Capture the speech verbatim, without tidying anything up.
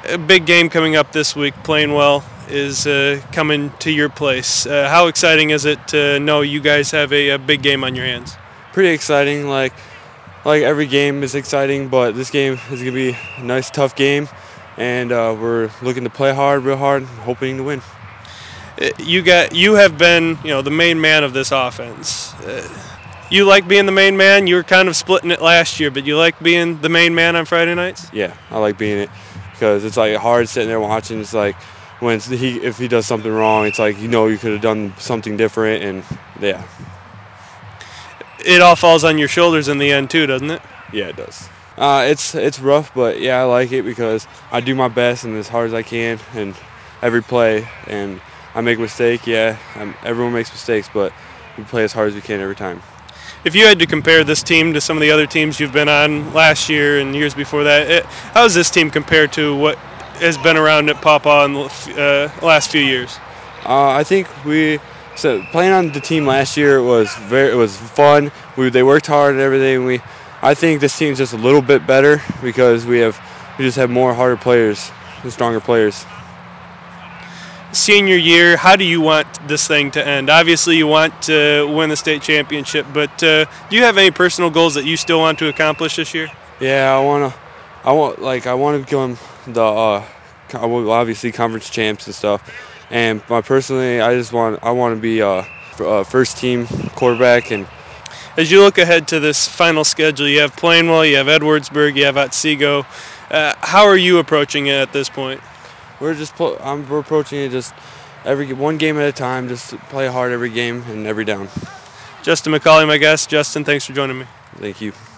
A big game coming up this week. Plainwell is uh, coming to your place. Uh, how exciting is it to know you guys have a, a big game on your hands? Pretty exciting. Like like every game is exciting, but this game is gonna be a nice, tough game, and uh, we're looking to play hard, real hard, hoping to win. Uh, You got you have been you know the main man of this offense. Uh, you like being the main man. You were kind of splitting it last year, but you like being the main man on Friday nights. Yeah, I like being it because it's like hard sitting there watching. It's like when it's, he if he does something wrong, it's like you know you could have done something different, and yeah, It all falls on your shoulders in the end too, doesn't it? yeah, it does. Uh, it's it's rough, but yeah, I like it because I do my best and as hard as I can, and every play, and I make a mistake. Yeah, um everyone makes mistakes, but we play as hard as we can every time. If you had to compare this team to some of the other teams you've been on last year and years before that, it, how does this team compare to what has been around at Pawpaw in the uh, last few years? Uh, I think we so playing on the team last year was very it was fun. We they worked hard and everything. We I think this team's just a little bit better because we have we just have more harder players and stronger players. Senior year, how do you want this thing to end? Obviously, you want to win the state championship, but uh, do you have any personal goals that you still want to accomplish this year? Yeah, I wanna I want like I want to become the uh, co- well, obviously conference champs and stuff. And my personally, I just want I want to be uh, f- uh, first team quarterback and As you look ahead to this final schedule, you have Plainwell, you have Edwardsburg, you have Otsego. Uh, how are you approaching it at this point? we're just pl- I'm we're approaching it just every one game at a time. Just play hard every game and every down. Justin McCauley, my guest. Justin, thanks for joining me. Thank you.